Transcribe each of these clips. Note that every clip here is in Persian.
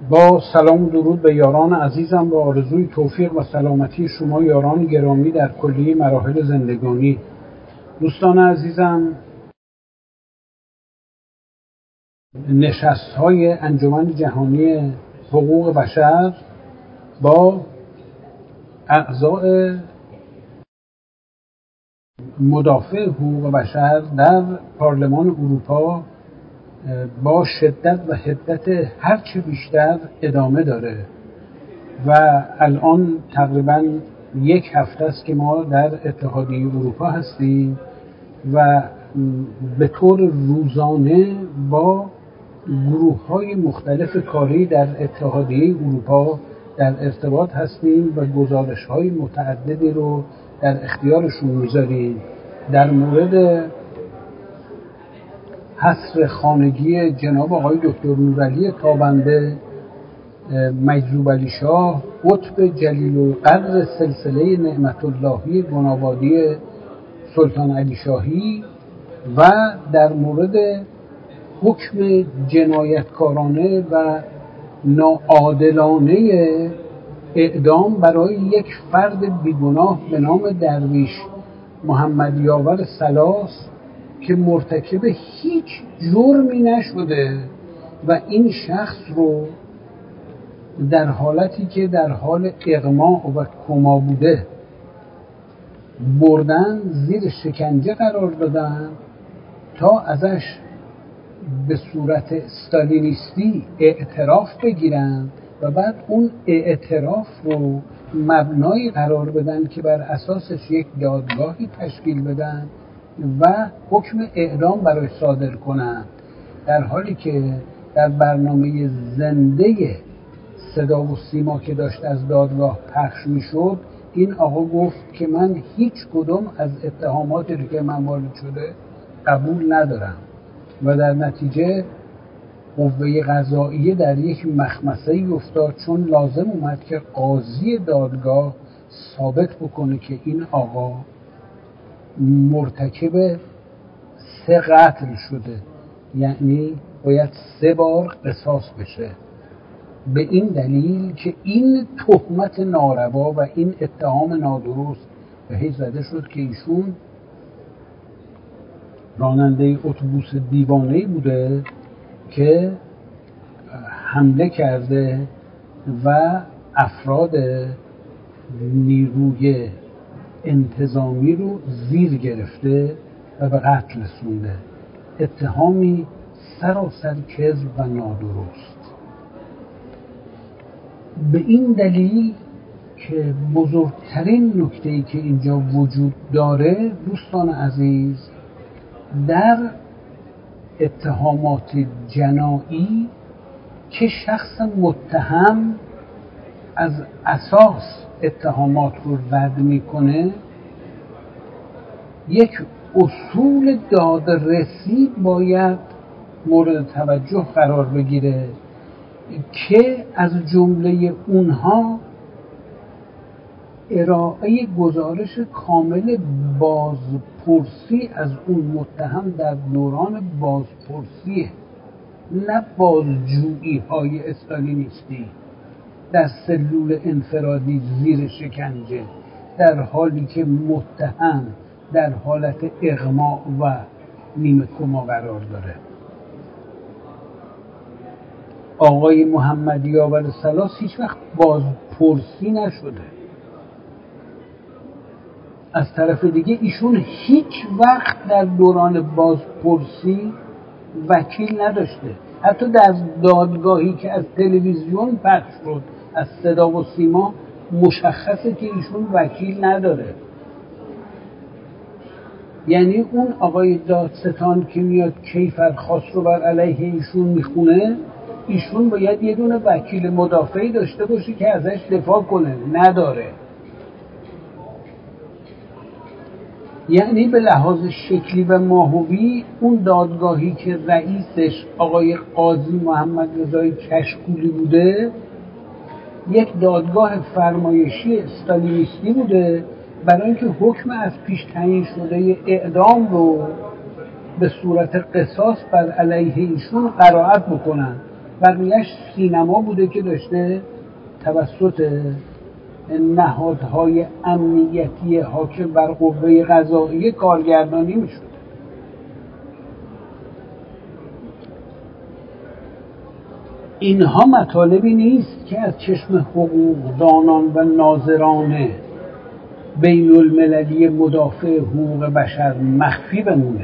با سلام و درود به یاران عزیزم و آرزوی توفیق و سلامتی شما یاران گرامی در کلیه مراحل زندگانی. دوستان عزیزم، نشست‌های انجمن جهانی حقوق بشر با اعضای مدافع حقوق بشر در پارلمان اروپا با شدت و حدت هرچه بیشتر ادامه داره و الان تقریبا یک هفته است که ما در اتحادیه اروپا هستیم و به طور روزانه با گروه‌های مختلف کاری در اتحادیه اروپا در ارتباط هستیم و گزارش‌های متعددی رو در اختیارشون میذاریم در مورد حصر خانگی جناب آقای دکتر نورعلی تابنده، مجذوب علی شاه، قطب جلیل القدر سلسله نعمت اللهی گنابادی سلطان علی شاهی و در مورد حکم جنایتکارانه و ناعادلانه اعدام برای یک فرد بیگناه به نام درویش محمد یاور سلاس که مرتکب هیچ جرمی نشده و این شخص رو در حالتی که در حال اغما و کما بوده بردن زیر شکنجه قرار دادن تا ازش به صورت استالینیستی اعتراف بگیرن و بعد اون اعتراف رو مبنایی قرار بدن که بر اساسش یک دادگاهی تشکیل بدن و حکم اعدام برای صادر کنن، در حالی که در برنامه زنده صدا و سیما که داشت از دادگاه پخش میشد این آقا گفت که من هیچ کدوم از اتهاماتی که من وارد شده قبول ندارم و در نتیجه قوه قضاییه در یک مخمسه‌ای افتاد، چون لازم اومد که قاضی دادگاه ثابت بکنه که این آقا مرتکب 3 قتل شده، یعنی باید 3 بار قصاص بشه، به این دلیل که این تهمت ناروا و این اتهام نادرست بهش زده شد که ایشون راننده اتوبوس دیوانه‌ای بوده که حمله کرده و افراد نیروی انتظامی رو زیر گرفته و به قتل رسونده. اتهامی سراسر کذب و نادرست. به این دلیل که بزرگترین نکته‌ای که اینجا وجود داره دوستان عزیز، در اتهامات جنایی که شخص متهم از اساس اتهامات رو رد میکنه، یک اصول دادرسی باید مورد توجه قرار بگیره که از جمله اونها ارائه گزارش کامل بازپرسی از اون متهم در دوران بازپرسیه، نه بازجویی های استالینیستی در سلول انفرادی زیر شکنجه، در حالی که متهم در حالت اغما و نیمه کما قرار داره. آقای محمد یاور سلاس هیچ وقت بازپرسی نشده. از طرف دیگه ایشون هیچ وقت در دوران بازپرسی وکیل نداشته. حتی در دادگاهی که از تلویزیون پخش شد، از صدا و سیما، مشخصه که ایشون وکیل نداره. یعنی اون آقای دادستان که میاد کیفرخواست رو بر علیه ایشون میخونه، ایشون باید یه دونه وکیل مدافعی داشته باشه که ازش دفاع کنه، نداره. یعنی به لحاظ شکلی و ماهوی اون دادگاهی که رئیسش آقای قاضی محمد رضای کشکولی بوده یک دادگاه فرمایشی استالینیستی بوده، برای اینکه حکم از پیش تعیین شده اعدام رو به صورت قصاص بر علیه ایشون قرائت بکنن بقیهش سینما بوده که داشته توسط نهادهای امنیتی حاکم بر قوه قضاییه کارگردانی میشد. اینها مطالبی نیست که از چشم حقوقدانان و ناظران بین المللی مدافع حقوق بشر مخفی بمونه.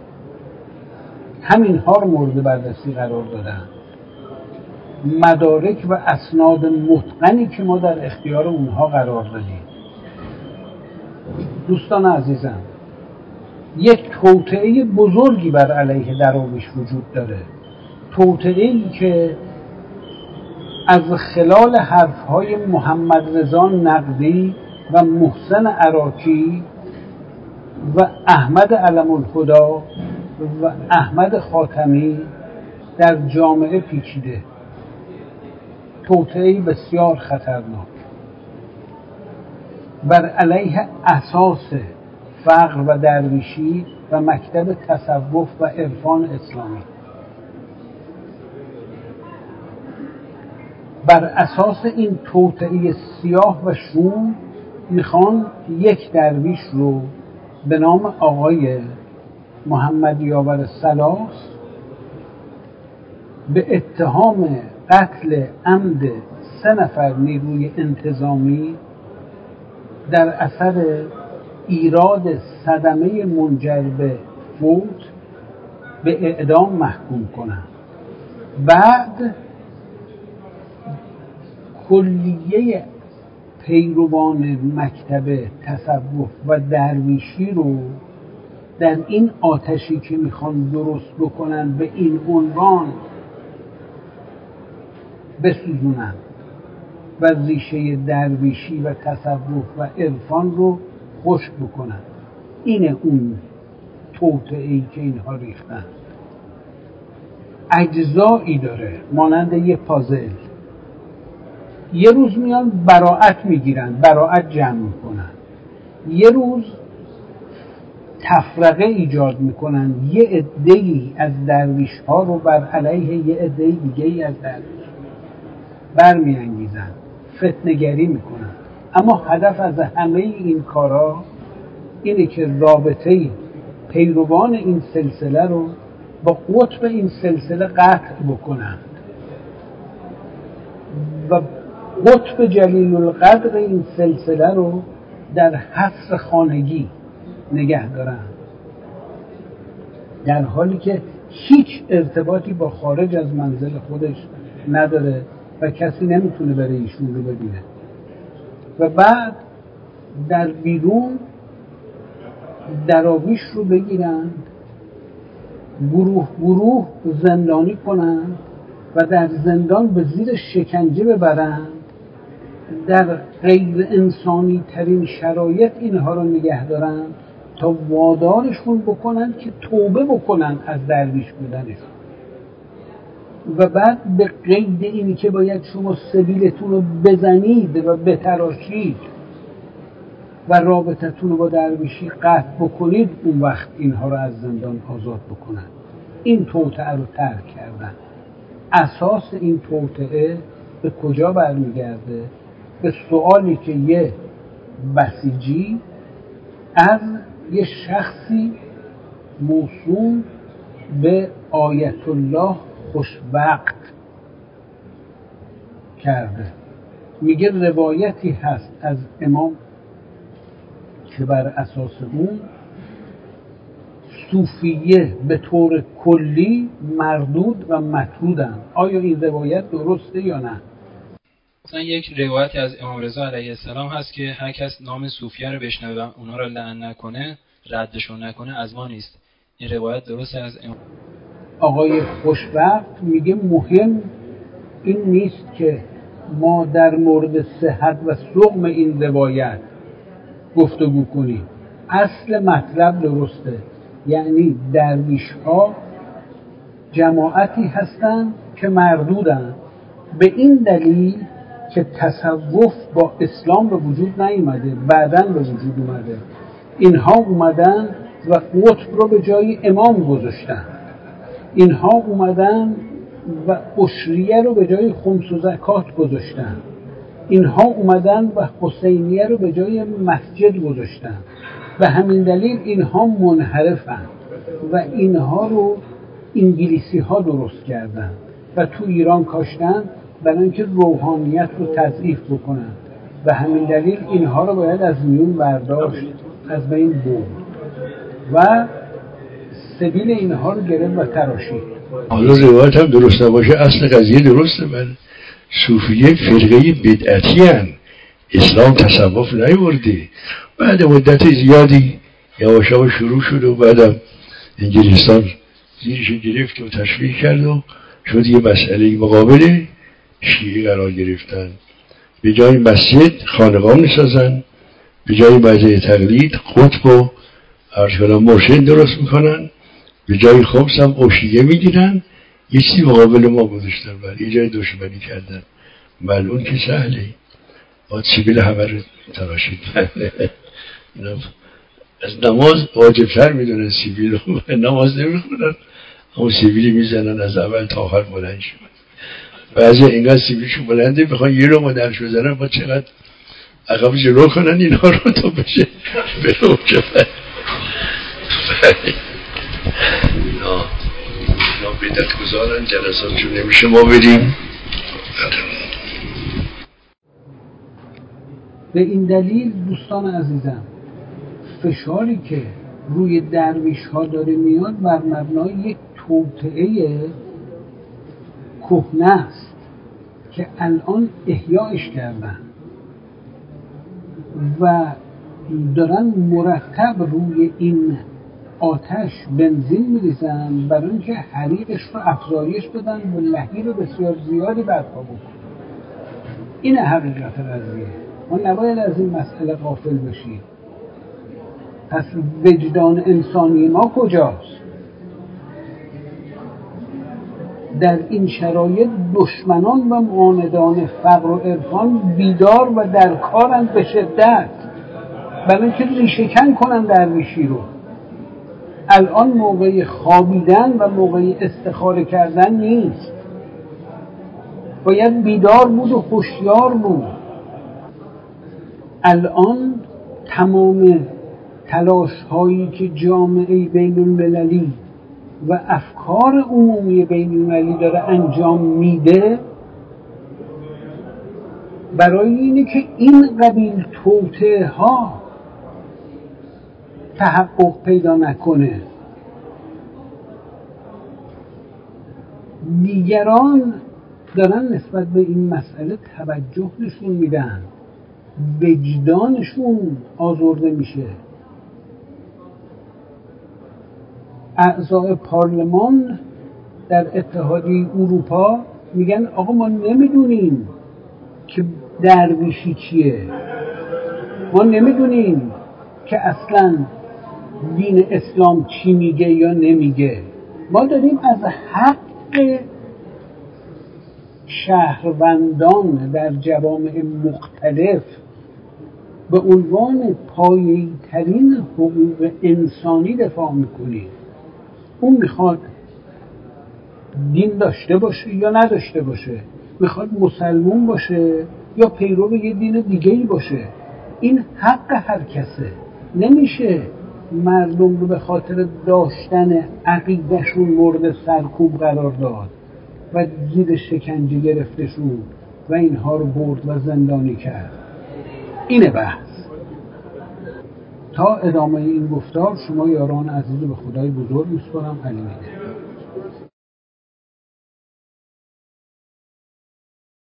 همینها رو مورد بررسی قرار دادن. مدارک و اسناد متقنی که ما در اختیار اونها قرار دادیم. دوستان عزیزم، یک توطئه بزرگی بر علیه دراویش وجود داره. توطئه‌ای که از خلال حرفهای محمد رضا نقدی و محسن عراقی و احمد علم الهدی و احمد خاتمی در جامعه پیچیده. توطئه‌ای بسیار خطرناک بر علیه اساس فقر و درویشی و مکتب تصوف و عرفان اسلامی. بر اساس این توطئه سیاه و شوم میخوان یک درویش رو به نام آقای محمد یاور سلاس به اتهام قتل عمد 3 نفر نیروی انتظامی در اثر ایراد صدمه منجر به فوت به اعدام محکوم کنند. بعد کلیه پیروان مکتب تصوف و درویشی رو در این آتشی که میخوان درست بکنن به این عنوان بسوزونن و ریشه درویشی و تصوف و عرفان رو خشک بکنن. اینه اون توطئه‌ای که اینها ریختن. اجزایی داره مانند یه پازل. یه روز میان براءت میگیرن، براءت جمع میکنن. یه روز تفرقه ایجاد میکنن، یه عده‌ای از درویش ها رو بر علیه یه عده دیگه‌ای از درویش برمیانگیزن، فتنه‌گری میکنن. اما هدف از همه این کارا اینه که رابطه پیروان این سلسله رو با قطب این سلسله قطع بکنن و قطب جلیل القدر این سلسله رو در حصر خانگی نگه دارن، در حالی که هیچ ارتباطی با خارج از منزل خودش نداره و کسی نمیتونه بره ایشون رو ببینه. و بعد در بیرون دراویش رو بگیرن، گروه گروه زندانی کنن و در زندان به زیر شکنجه ببرن، در غیر انسانی ترین شرایط اینها رو نگه دارن تا وادارشون بکنن که توبه بکنن از درویش بودنشون. و بعد به قید اینی که باید شما سبیلتون رو بزنید و بتراشید و رابطتون رو با درویشی قطع بکنید، اون وقت اینها رو از زندان آزاد بکنن. این توطئه رو ترک کردن. اساس این توطئه به کجا برمیگرده؟ به سوالی که یه بسیجی از یه شخصی موسوم به آیت الله خوشوقت کرده. میگه روایتی هست از امام که بر اساس اون صوفیه به طور کلی مردود و مطرودن. آیا این روایت درسته یا نه؟ مثلا یک روایتی از امام رضا علیه السلام هست که هر کس نام صوفیه رو بشنوه و اونها رو لعن نکنه، ردشون نکنه، از ما نیست. این روایت درسته از امام؟ آقای خوشوقت میگه مهم این نیست که ما در مورد صحت و سقم این روایت گفتگو کنیم. اصل مطلب درسته، یعنی درویش ها جماعتی هستن که مردودن به این دلیل که تصوف با اسلام به وجود نیامده، بعداً به وجود اومده. اینها اومدن و قطب رو به جای امام گذاشتن. اینها اومدن و عشریه رو به جای خمس و زکات گذاشتن. اینها اومدن و حسینیه رو به جای مسجد گذاشتن. به همین دلیل اینها منحرفن و اینها رو انگلیسی ها درست کردن و تو ایران کاشتن برای اینکه روحانیت رو تضعیف بکنن. به همین دلیل اینها رو باید از میون برداشت، از بین برد و سبیل اینها رو گرفت و تراشید. حالا روایت هم درست نباشه، اصل قضیه درسته. من صوفیه فرقه بدعتی هن. اسلام تصوف نیورده. بعد مدت زیادی یواش یواش شروع شد و بعدم انگلستان زیرش گرفت و تشویق کرد و شد یه مسئله مقابل شیعه قرار گرفتن. به جای مسجد خانقاه میسازن، به جای مجمع تقلید قطب و مرشد درست میکنن، به جای خمس هم عشریه میگیرن. یه چیزی مقابل ما گذاشتن، برای یه جای دشمنی کردن. ملعون که سهله، با سیبیل همه رو تراشید. از نماز واجبتر میدونن سیبیل رو، نماز نمیخونن اما سیبیلی میزنن از اول تا آخر بلند شد. بعضی اینقدر سیبیلشون بلنده بخوان یه رو مدرش بزنن با چقدر عقب جلو کنن اینها رو تا بشه به اوجبه. اینا بدت گذارن، جلساتشون نمیشه ما بریم. به این دلیل دوستان عزیزم فشاری که روی درویش ها داره میاد بر مبنای یک توطئه کهنه است که الان احیایش کردن و دارن مرتب روی این آتش بنزین میریزن برای اینکه حریقش رو افزایش بدن و لهیب بسیار زیادی برپا بکنن. این حقیقت قضیه. ما نباید از این مسئله غافل بشیم. پس وجدان انسانی ما کجاست؟ در این شرایط دشمنان و معاندان فقر و عرفان بیدار و در کارند به شدت برای اینکه ریشه‌کن کنن درویشی رو. الان موقع خوابیدن و موقع استخاره کردن نیست. باید بیدار بود و هوشیار بود. الان تمام تلاش هایی که جامعه بین المللی و افکار عمومی بین المللی داره انجام میده برای اینه که این قبیل توطئه ها تحقق پیدا نکنه. دیگران دارن نسبت به این مسئله توجه نشون میدن، وجدانشون آزرده میشه. اعضای پارلمان در اتحادیه اروپا میگن آقا ما نمیدونیم که درویشی چیه، ما نمیدونیم که اصلا دین اسلام چی میگه یا نمیگه. ما داریم از حق شهروندان در جوامع مختلف به عنوان پایه‌ای ترین حقوق انسانی دفاع میکنیم. اون میخواد دین داشته باشه یا نداشته باشه، میخواد مسلمون باشه یا پیرو یه دین دیگه‌ای باشه، این حق هر کسه. نمیشه مردم رو به خاطر داشتن عقیدهشون مورد سرکوب قرار داد و زیر شکنجه گرفتشون و اینها رو برد و زندانی کرد. اینه بحث. تا ادامه این گفتار شما یاران عزیز رو به خدای بزرگ میسپارم. علی میده.